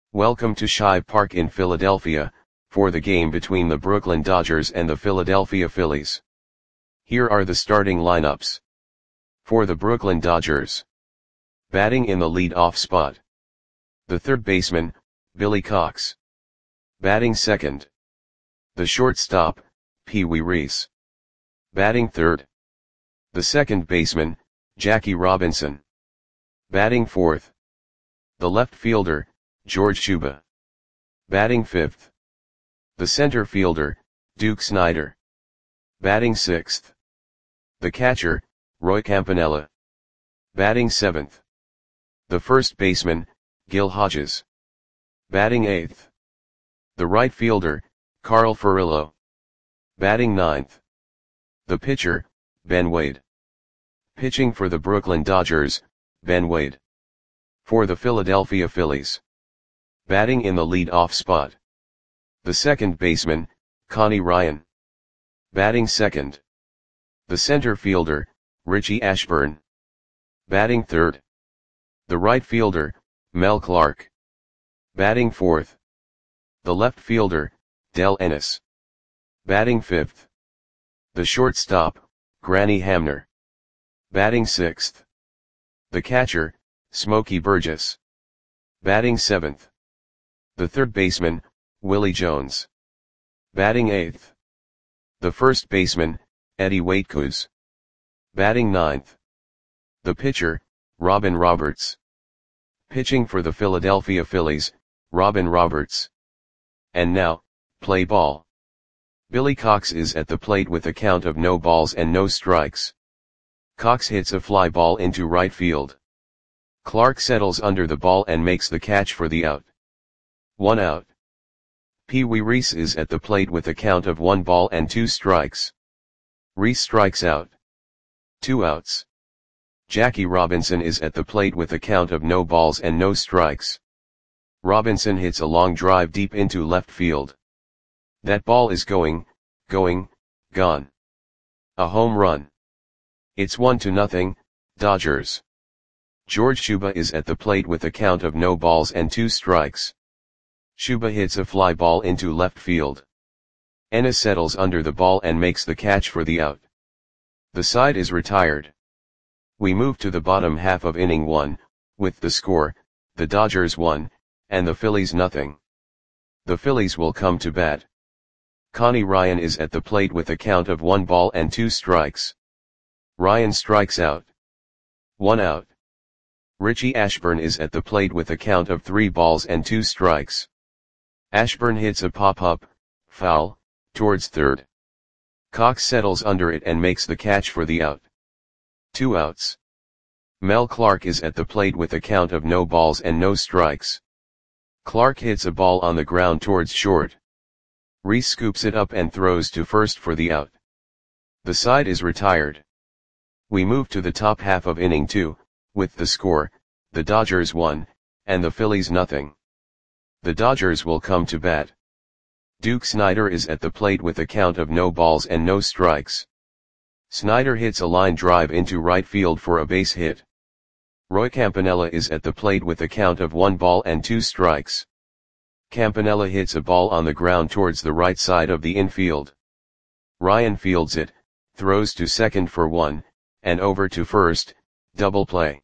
Welcome to Shibe Park in Philadelphia, for the game between the Brooklyn Dodgers and the Philadelphia Phillies. Here are the starting lineups. For the Brooklyn Dodgers. Batting in the lead-off spot. The third baseman, Billy Cox. Batting second. The shortstop, Pee Wee Reese. Batting third. The second baseman, Jackie Robinson. Batting fourth. The left fielder, George Shuba. Batting fifth. The center fielder, Duke Snider. Batting sixth. The catcher, Roy Campanella. Batting seventh. The first baseman, Gil Hodges. Batting eighth. The right fielder, Carl Furillo. Batting ninth. The pitcher, Ben Wade. Pitching for the Brooklyn Dodgers, Ben Wade. For the Philadelphia Phillies. Batting in the lead-off spot. The second baseman, Connie Ryan. Batting second. The center fielder, Richie Ashburn. Batting third. The right fielder, Mel Clark. Batting fourth. The left fielder, Del Ennis. Batting fifth. The shortstop, Granny Hamner. Batting sixth. The catcher, Smokey Burgess. Batting seventh. The third baseman, Willie Jones. Batting eighth. The first baseman, Eddie Waitkus. Batting ninth. The pitcher, Robin Roberts. Pitching for the Philadelphia Phillies, Robin Roberts. And now, play ball. Billy Cox is at the plate with a count of no balls and no strikes. Cox hits a fly ball into right field. Clark settles under the ball and makes the catch for the out. 1 out. Pee Wee Reese is at the plate with a count of 1 ball and 2 strikes. Reese strikes out. 2 outs. Jackie Robinson is at the plate with a count of no balls and no strikes. Robinson hits a long drive deep into left field. That ball is gone. A home run. It's 1-0, Dodgers. George Shuba is at the plate with a count of no balls and 2 strikes. Shuba hits a fly ball into left field. Ennis settles under the ball and makes the catch for the out. The side is retired. We move to the bottom half of inning 1, with the score, the Dodgers 1, and the Phillies 0. The Phillies will come to bat. Connie Ryan is at the plate with a count of 1 ball and 2 strikes. Ryan strikes out. 1 out. Richie Ashburn is at the plate with a count of 3 balls and 2 strikes. Ashburn hits a pop-up, foul, towards third. Cox settles under it and makes the catch for the out. 2 outs. Mel Clark is at the plate with a count of no balls and no strikes. Clark hits a ball on the ground towards short. Reese scoops it up and throws to first for the out. The side is retired. We move to the top half of inning 2, with the score, the Dodgers 1, and the Phillies 0. The Dodgers will come to bat. Duke Snider is at the plate with a count of no balls and no strikes. Snider hits a line drive into right field for a base hit. Roy Campanella is at the plate with a count of 1 ball and 2 strikes. Campanella hits a ball on the ground towards the right side of the infield. Ryan fields it, throws to second for 1, and over to first, double play.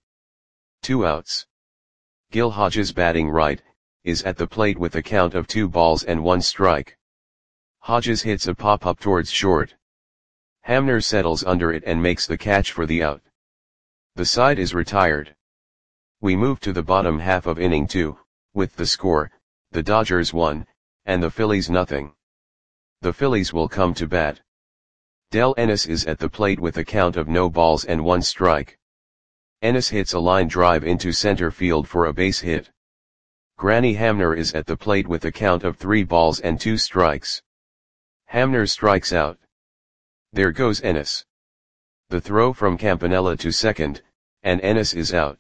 2 outs. Gil Hodges batting right, is at the plate with a count of 2 balls and 1 strike. Hodges hits a pop-up towards short. Hamner settles under it and makes the catch for the out. The side is retired. We move to the bottom half of inning 2, with the score, the Dodgers 1, and the Phillies 0. The Phillies will come to bat. Del Ennis is at the plate with a count of no balls and 1 strike. Ennis hits a line drive into center field for a base hit. Granny Hamner is at the plate with a count of 3 balls and 2 strikes. Hamner strikes out. There goes Ennis. The throw from Campanella to second, and Ennis is out.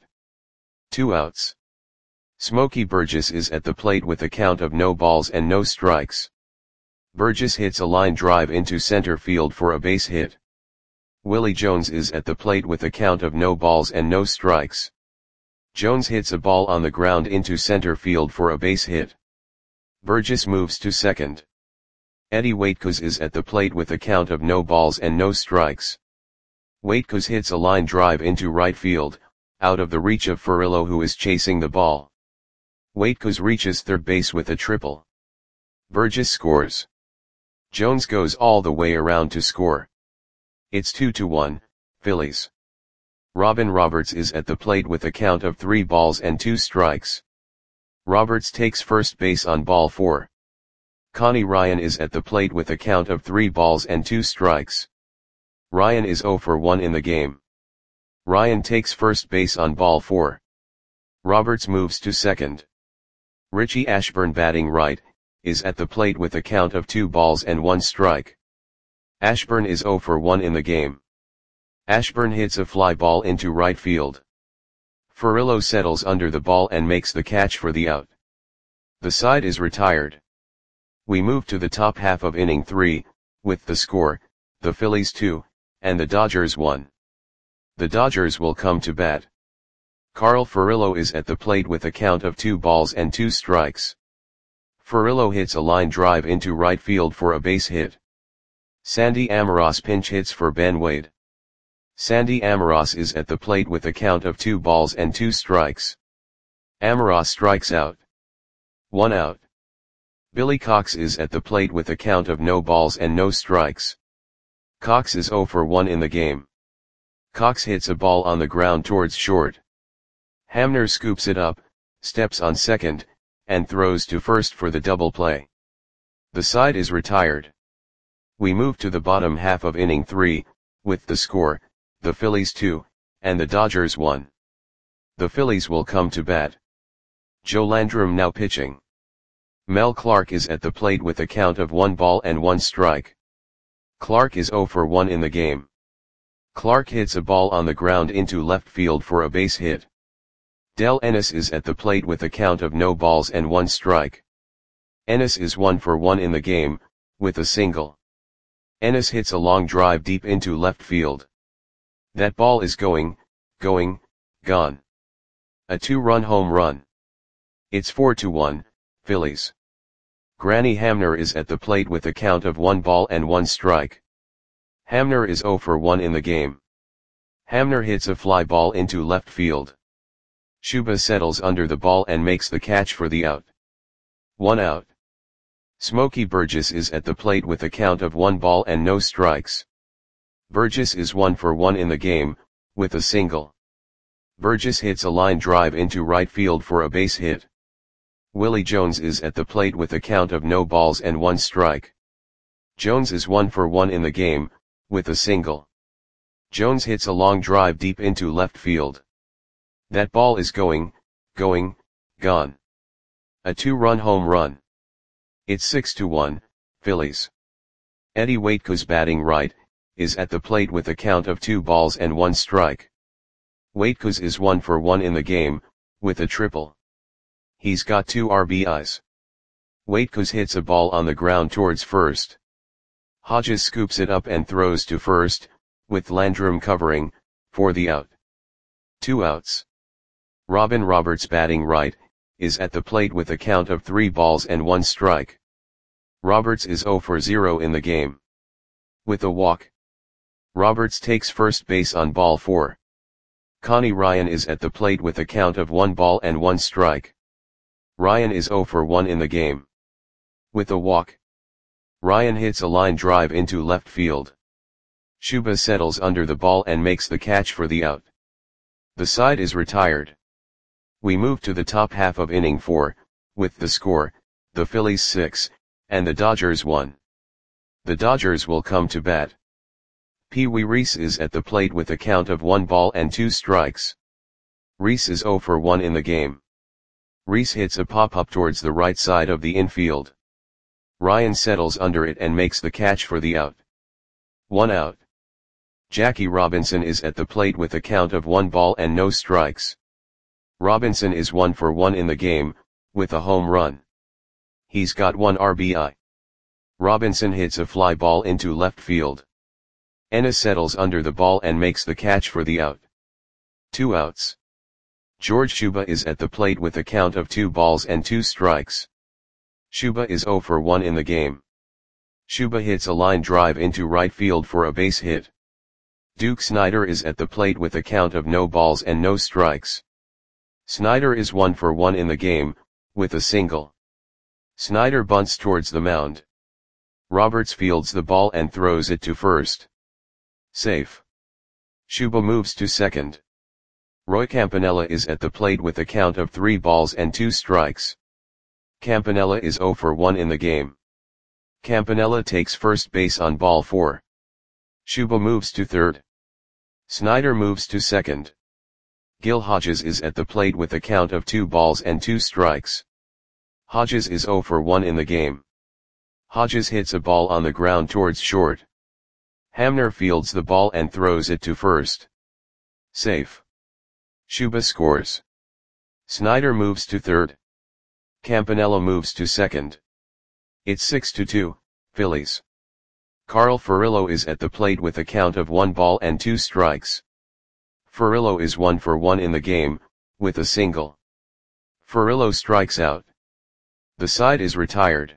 2 outs. Smokey Burgess is at the plate with a count of no balls and no strikes. Burgess hits a line drive into center field for a base hit. Willie Jones is at the plate with a count of no balls and no strikes. Jones hits a ball on the ground into center field for a base hit. Burgess moves to second. Eddie Waitkus is at the plate with a count of no balls and no strikes. Waitkus hits a line drive into right field, out of the reach of Furillo, who is chasing the ball. Waitkus reaches third base with a triple. Burgess scores. Jones goes all the way around to score. It's 2-1, Phillies. Robin Roberts is at the plate with a count of 3 balls and 2 strikes. Roberts takes first base on ball 4. Connie Ryan is at the plate with a count of 3 balls and 2 strikes. Ryan is 0 for 1 in the game. Ryan takes first base on ball 4. Roberts moves to second. Richie Ashburn, batting right, is at the plate with a count of 2 balls and 1 strike. Ashburn is 0 for 1 in the game. Ashburn hits a fly ball into right field. Furillo settles under the ball and makes the catch for the out. The side is retired. We move to the top half of inning 3, with the score, the Phillies 2, and the Dodgers 1. The Dodgers will come to bat. Carl Furillo is at the plate with a count of 2 balls and 2 strikes. Furillo hits a line drive into right field for a base hit. Sandy Amoros pinch hits for Ben Wade. Sandy Amoros is at the plate with a count of 2 balls and 2 strikes. Amoros strikes out. 1 out. Billy Cox is at the plate with a count of no balls and no strikes. Cox is 0 for 1 in the game. Cox hits a ball on the ground towards short. Hamner scoops it up, steps on second, and throws to first for the double play. The side is retired. We move to the bottom half of inning 3, with the score, the Phillies 2, and the Dodgers 1. The Phillies will come to bat. Joe Landrum now pitching. Mel Clark is at the plate with a count of 1 ball and 1 strike. Clark is 0 for 1 in the game. Clark hits a ball on the ground into left field for a base hit. Del Ennis is at the plate with a count of no balls and 1 strike. Ennis is 1 for 1 in the game, with a single. Ennis hits a long drive deep into left field. That ball is going, gone. A 2-run home run. It's 4-1, Phillies. Granny Hamner is at the plate with a count of 1 ball and 1 strike. Hamner is 0 for 1 in the game. Hamner hits a fly ball into left field. Shuba settles under the ball and makes the catch for the out. 1 out. Smokey Burgess is at the plate with a count of 1 ball and no strikes. Burgess is 1 for 1 in the game, with a single. Burgess hits a line drive into right field for a base hit. Willie Jones is at the plate with a count of no balls and 1 strike. Jones is 1 for 1 in the game, with a single. Jones hits a long drive deep into left field. That ball is going, gone. A 2-run home run. It's 6-1, Phillies. Eddie Waitkus, batting right, is at the plate with a count of 2 balls and 1 strike. Waitkus is 1 for 1 in the game, with a triple. He's got 2 RBIs. Waitkus hits a ball on the ground towards first. Hodges scoops it up and throws to first, with Landrum covering, for the out. 2 outs. Robin Roberts, batting right, is at the plate with a count of 3 balls and 1 strike. Roberts is 0 for 0 in the game. With a walk. Roberts takes first base on ball 4. Connie Ryan is at the plate with a count of 1 ball and 1 strike. Ryan is 0 for 1 in the game. With a walk. Ryan hits a line drive into left field. Shuba settles under the ball and makes the catch for the out. The side is retired. We move to the top half of inning 4, with the score, the Phillies 6, and the Dodgers 1. The Dodgers will come to bat. Pee Wee Reese is at the plate with a count of 1 ball and 2 strikes. Reese is 0 for 1 in the game. Reese hits a pop-up towards the right side of the infield. Ryan settles under it and makes the catch for the out. 1 out. Jackie Robinson is at the plate with a count of 1 ball and no strikes. Robinson is 1 for 1 in the game, with a home run. He's got 1 RBI. Robinson hits a fly ball into left field. Ennis settles under the ball and makes the catch for the out. 2 outs. George Shuba is at the plate with a count of 2 balls and 2 strikes. Shuba is 0 for 1 in the game. Shuba hits a line drive into right field for a base hit. Duke Snider is at the plate with a count of no balls and no strikes. Snider is 1 for 1 in the game, with a single. Snider bunts towards the mound. Roberts fields the ball and throws it to first. Safe. Shuba moves to second. Roy Campanella is at the plate with a count of 3 balls and 2 strikes. Campanella is 0 for 1 in the game. Campanella takes first base on ball 4. Shuba moves to third. Snider moves to second. Gil Hodges is at the plate with a count of 2 balls and 2 strikes. Hodges is 0 for 1 in the game. Hodges hits a ball on the ground towards short. Hamner fields the ball and throws it to first. Safe. Shuba scores. Snider moves to third. Campanella moves to second. It's 6-2, Phillies. Carl Furillo is at the plate with a count of 1 ball and 2 strikes. Furillo is 1 for 1 in the game, with a single. Furillo strikes out. The side is retired.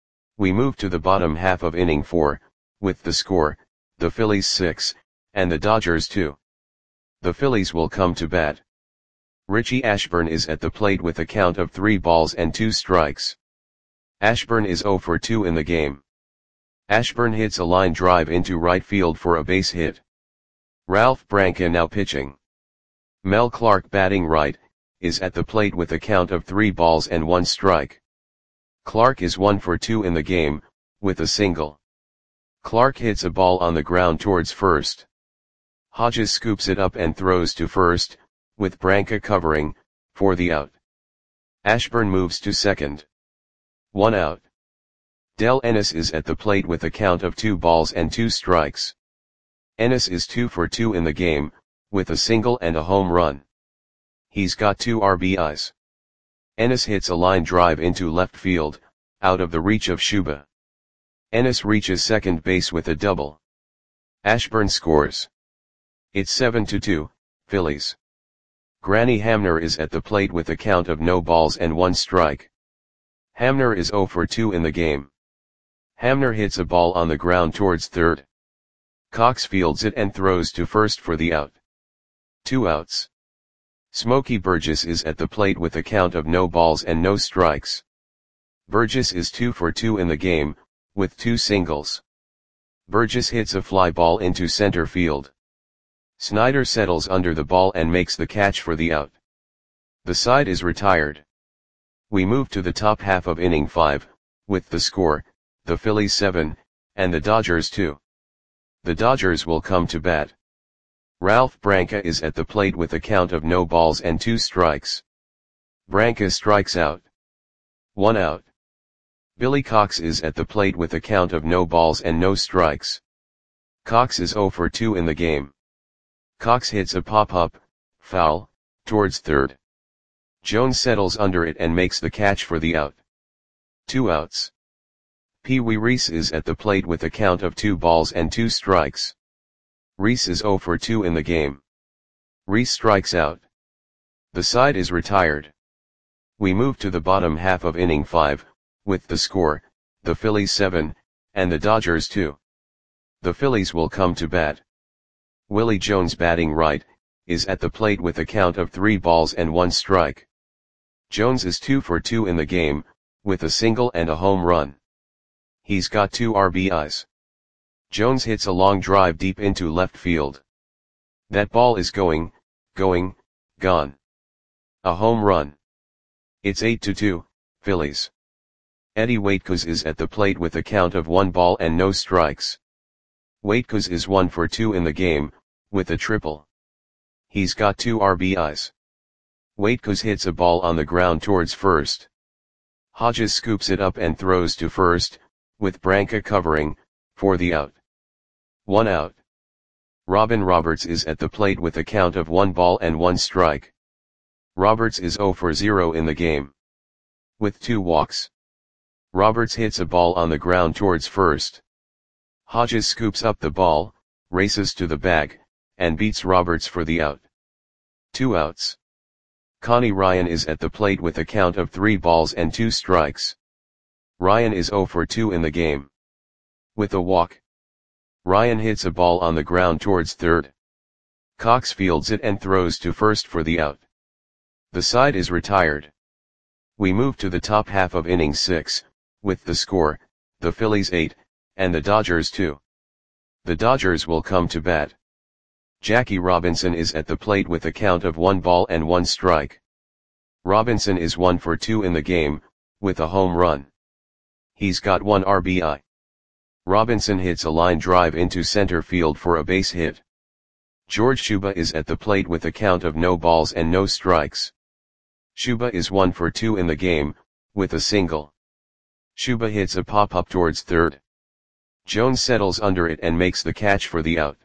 We move to the bottom half of inning 4, with the score, the Phillies 6, and the Dodgers 2. The Phillies will come to bat. Richie Ashburn is at the plate with a count of 3 balls and 2 strikes. Ashburn is 0 for 2 in the game. Ashburn hits a line drive into right field for a base hit. Ralph Branca now pitching. Mel Clark batting right, is at the plate with a count of 3 balls and 1 strike. Clark is 1 for 2 in the game, with a single. Clark hits a ball on the ground towards first. Hodges scoops it up and throws to first, with Branca covering, for the out. Ashburn moves to second. 1 out. Del Ennis is at the plate with a count of 2 balls and 2 strikes. Ennis is 2 for 2 in the game, with a single and a home run. He's got 2 RBIs. Ennis hits a line drive into left field, out of the reach of Shuba. Ennis reaches second base with a double. Ashburn scores. It's 7-2, Phillies. Granny Hamner is at the plate with a count of no balls and 1 strike. Hamner is 0 for 2 in the game. Hamner hits a ball on the ground towards third. Cox fields it and throws to first for the out. 2 outs. Smokey Burgess is at the plate with a count of no balls and no strikes. Burgess is 2 for 2 in the game, with 2 singles. Burgess hits a fly ball into center field. Snider settles under the ball and makes the catch for the out. The side is retired. We move to the top half of inning 5, with the score, the Phillies 7, and the Dodgers 2. The Dodgers will come to bat. Ralph Branca is at the plate with a count of no balls and 2 strikes. Branca strikes out. 1 out. Billy Cox is at the plate with a count of no balls and no strikes. Cox is 0 for 2 in the game. Cox hits a pop-up, foul, towards third. Jones settles under it and makes the catch for the out. 2 outs. Pee Wee Reese is at the plate with a count of 2 balls and 2 strikes. Reese is 0 for 2 in the game. Reese strikes out. The side is retired. We move to the bottom half of inning 5, with the score, the Phillies 7, and the Dodgers 2. The Phillies will come to bat. Willie Jones batting right, is at the plate with a count of 3 balls and 1 strike. Jones is 2 for 2 in the game, with a single and a home run. He's got 2 RBIs. Jones hits a long drive deep into left field. That ball is going, gone. A home run. It's 8-2, Phillies. Eddie Waitkos is at the plate with a count of 1 ball and no strikes. Waitkos is 1 for 2 in the game, with a triple. He's got 2 RBIs. Waitkos hits a ball on the ground towards first. Hodges scoops it up and throws to first, with Branca covering, for the out. 1 out. Robin Roberts is at the plate with a count of 1 ball and 1 strike. Roberts is 0 for 0 in the game. With 2 walks. Roberts hits a ball on the ground towards first. Hodges scoops up the ball, races to the bag, and beats Roberts for the out. 2 outs. Connie Ryan is at the plate with a count of 3 balls and 2 strikes. Ryan is 0 for 2 in the game. With a walk, Ryan hits a ball on the ground towards third. Cox fields it and throws to first for the out. The side is retired. We move to the top half of inning 6, with the score, the Phillies 8, and the Dodgers 2. The Dodgers will come to bat. Jackie Robinson is at the plate with a count of 1 ball and 1 strike. Robinson is 1 for 2 in the game, with a home run. He's got 1 RBI. Robinson hits a line drive into center field for a base hit. George Shuba is at the plate with a count of no balls and no strikes. Shuba is 1 for 2 in the game, with a single. Shuba hits a pop-up towards third. Jones settles under it and makes the catch for the out.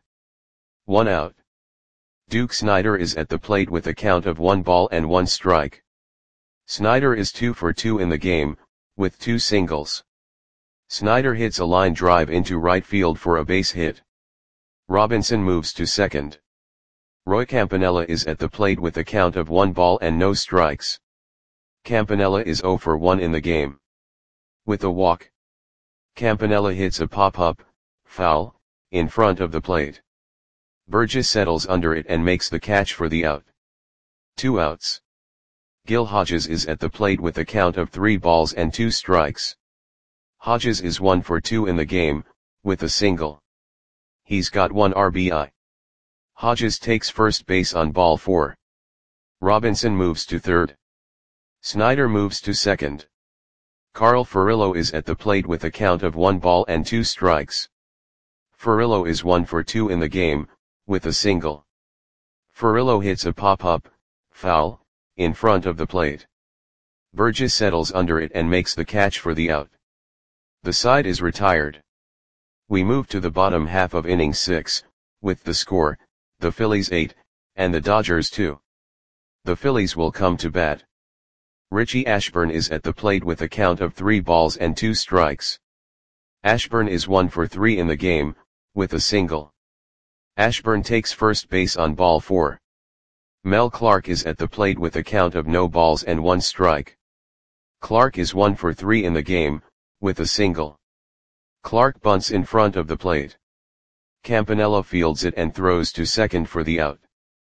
1 out. Duke Snider is at the plate with a count of 1 ball and 1 strike. Snider is 2 for 2 in the game, with 2 singles. Snider hits a line drive into right field for a base hit. Robinson moves to second. Roy Campanella is at the plate with a count of 1 ball and no strikes. Campanella is 0 for 1 in the game. With a walk, Campanella hits a pop-up, foul, in front of the plate. Burgess settles under it and makes the catch for the out. 2 outs. Gil Hodges is at the plate with a count of 3 balls and 2 strikes. Hodges is 1 for 2 in the game, with a single. He's got 1 RBI. Hodges takes first base on ball 4. Robinson moves to third. Snider moves to second. Carl Furillo is at the plate with a count of 1 ball and 2 strikes. Furillo is 1 for 2 in the game, with a single. Furillo hits a pop-up, foul, in front of the plate. Burgess settles under it and makes the catch for the out. The side is retired. We move to the bottom half of inning 6, with the score, the Phillies 8, and the Dodgers 2. The Phillies will come to bat. Richie Ashburn is at the plate with a count of 3 balls and 2 strikes. Ashburn is 1 for 3 in the game, with a single. Ashburn takes first base on ball 4. Mel Clark is at the plate with a count of no balls and 1 strike. Clark is 1 for 3 in the game, with a single. Clark bunts in front of the plate. Campanella fields it and throws to second for the out.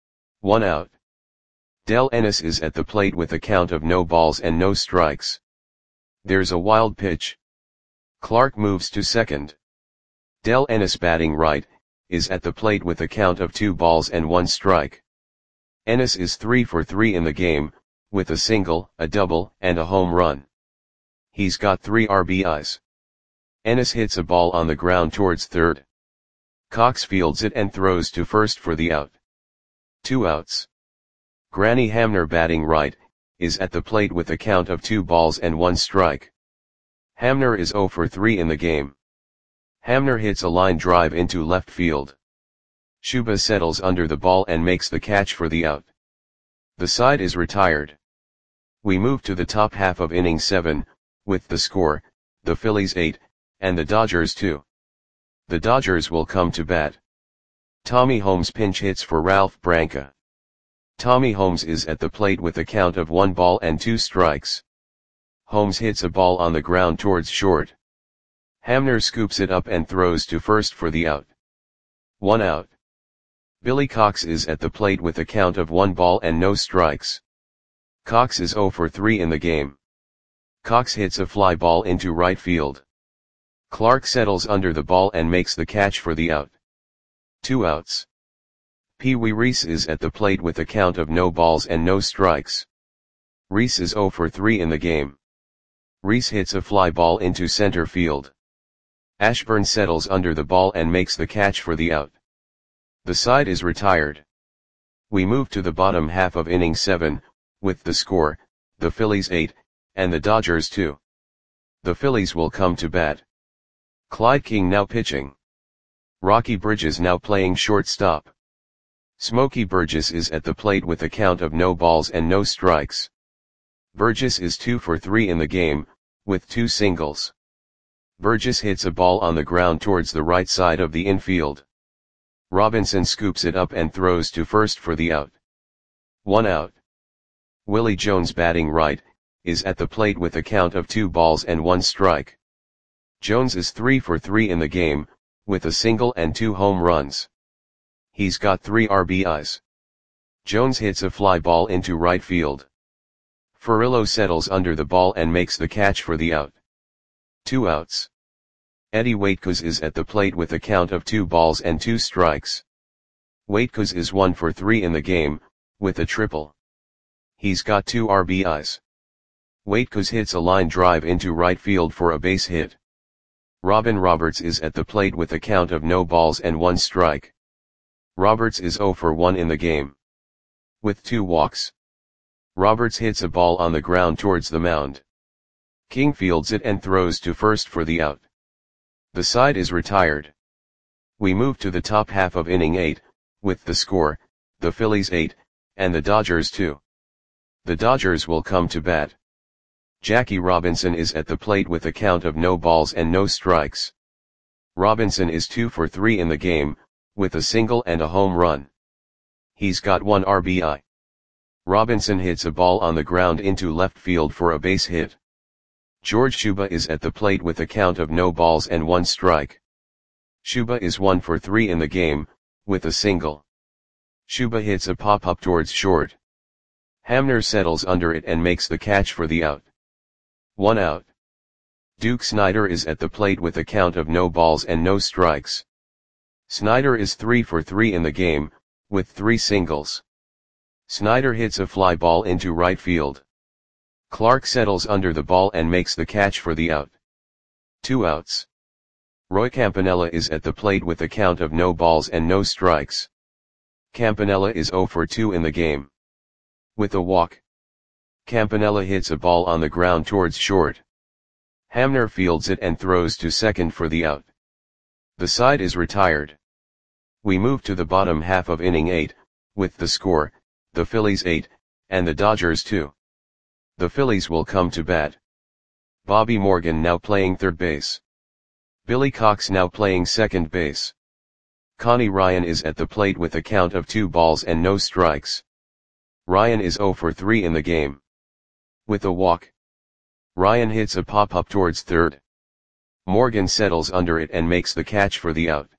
1 out. Del Ennis is at the plate with a count of no balls and no strikes. There's a wild pitch. Clark moves to second. Del Ennis, batting right, is at the plate with a count of 2 balls and 1 strike. Ennis is 3 for 3 in the game, with a single, a double, and a home run. He's got 3 RBIs. Ennis hits a ball on the ground towards third. Cox fields it and throws to first for the out. 2 outs. Granny Hamner, batting right, is at the plate with a count of 2 balls and 1 strike. Hamner is 0 for 3 in the game. Hamner hits a line drive into left field. Shuba settles under the ball and makes the catch for the out. The side is retired. We move to the top half of inning 7, with the score, the Phillies 8, and the Dodgers 2. The Dodgers will come to bat. Tommy Holmes pinch hits for Ralph Branca. Tommy Holmes is at the plate with a count of 1 ball and 2 strikes. Holmes hits a ball on the ground towards short. Hamner scoops it up and throws to first for the out. 1 out. Billy Cox is at the plate with a count of 1 ball and no strikes. Cox is 0 for 3 in the game. Cox hits a fly ball into right field. Clark settles under the ball and makes the catch for the out. 2 outs. Pee Wee Reese is at the plate with a count of no balls and no strikes. Reese is 0 for 3 in the game. Reese hits a fly ball into center field. Ashburn settles under the ball and makes the catch for the out. The side is retired. We move to the bottom half of inning 7, with the score, the Phillies 8, and the Dodgers 2. The Phillies will come to bat. Clyde King now pitching. Rocky Bridges now playing shortstop. Smokey Burgess is at the plate with a count of no balls and no strikes. Burgess is 2 for 3 in the game, with 2 singles. Burgess hits a ball on the ground towards the right side of the infield. Robinson scoops it up and throws to first for the out. 1 out. Willie Jones batting right, is at the plate with a count of 2 balls and 1 strike. Jones is 3 for 3 in the game, with a single and 2 home runs. He's got 3 RBIs. Jones hits a fly ball into right field. Furillo settles under the ball and makes the catch for the out. 2 outs. Eddie Waitkos is at the plate with a count of 2 balls and 2 strikes. Waitkos is 1 for 3 in the game, with a triple. He's got 2 RBIs. Waitkos hits a line drive into right field for a base hit. Robin Roberts is at the plate with a count of no balls and 1 strike. Roberts is 0 for 1 in the game, with 2 walks. Roberts hits a ball on the ground towards the mound. King fields it and throws to first for the out. The side is retired. We move to the top half of inning 8, with the score, the Phillies 8, and the Dodgers 2. The Dodgers will come to bat. Jackie Robinson is at the plate with a count of no balls and no strikes. Robinson is 2 for 3 in the game, with a single and a home run. He's got 1 RBI. Robinson hits a ball on the ground into left field for a base hit. George Shuba is at the plate with a count of no balls and 1 strike. Shuba is 1 for 3 in the game, with a single. Shuba hits a pop-up towards short. Hamner settles under it and makes the catch for the out. 1 out. Duke Snider is at the plate with a count of no balls and no strikes. Snider is 3 for 3 in the game, with 3 singles. Snider hits a fly ball into right field. Clark settles under the ball and makes the catch for the out. 2 outs. Roy Campanella is at the plate with a count of no balls and no strikes. Campanella is 0 for 2 in the game, with a walk. Campanella hits a ball on the ground towards short. Hamner fields it and throws to second for the out. The side is retired. We move to the bottom half of inning 8, with the score, the Phillies 8, and the Dodgers 2. The Phillies will come to bat. Bobby Morgan now playing third base. Billy Cox now playing second base. Connie Ryan is at the plate with a count of 2 balls and no strikes. Ryan is 0 for 3 in the game, with a walk. Ryan hits a pop-up towards third. Morgan settles under it and makes the catch for the out.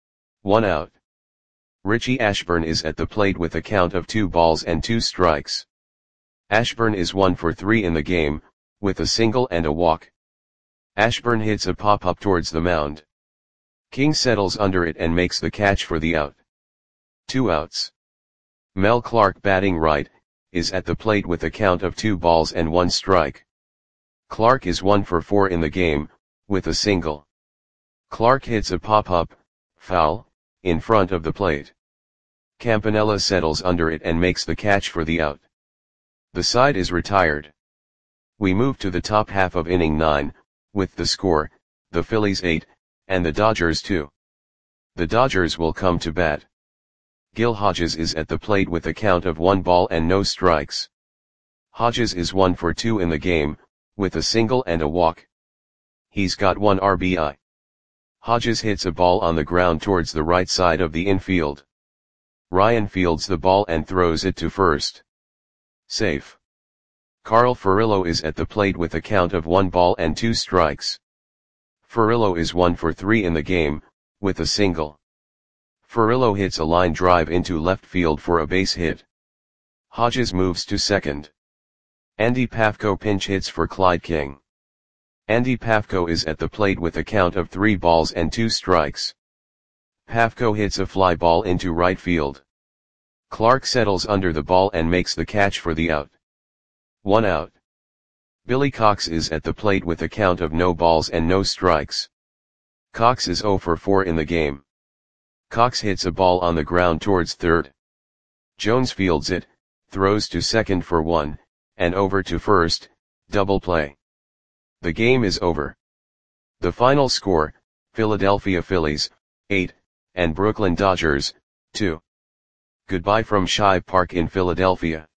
1 out. Richie Ashburn is at the plate with a count of 2 balls and 2 strikes. Ashburn is 1 for 3 in the game, with a single and a walk. Ashburn hits a pop-up towards the mound. King settles under it and makes the catch for the out. 2 outs. Mel Clark batting right, is at the plate with a count of 2 balls and 1 strike. Clark is 1 for 4 in the game, with a single. Clark hits a pop-up, foul, in front of the plate. Campanella settles under it and makes the catch for the out. The side is retired. We move to the top half of inning 9, with the score, the Phillies 8, and the Dodgers 2. The Dodgers will come to bat. Gil Hodges is at the plate with a count of 1 ball and no strikes. Hodges is 1 for 2 in the game, with a single and a walk. He's got 1 RBI. Hodges hits a ball on the ground towards the right side of the infield. Ryan fields the ball and throws it to first. Safe. Carl Furillo is at the plate with a count of 1 ball and 2 strikes. Furillo is 1 for 3 in the game, with a single. Furillo hits a line drive into left field for a base hit. Hodges moves to second. Andy Pafko pinch hits for Clyde King. Andy Pafko is at the plate with a count of 3 balls and 2 strikes. Pafko hits a fly ball into right field. Clark settles under the ball and makes the catch for the out. 1 out. Billy Cox is at the plate with a count of no balls and no strikes. Cox is 0 for 4 in the game. Cox hits a ball on the ground towards third. Jones fields it, throws to second for 1, and over to first, double play. The game is over. The final score, Philadelphia Phillies, 8, and Brooklyn Dodgers, 2. Goodbye from Shibe Park in Philadelphia.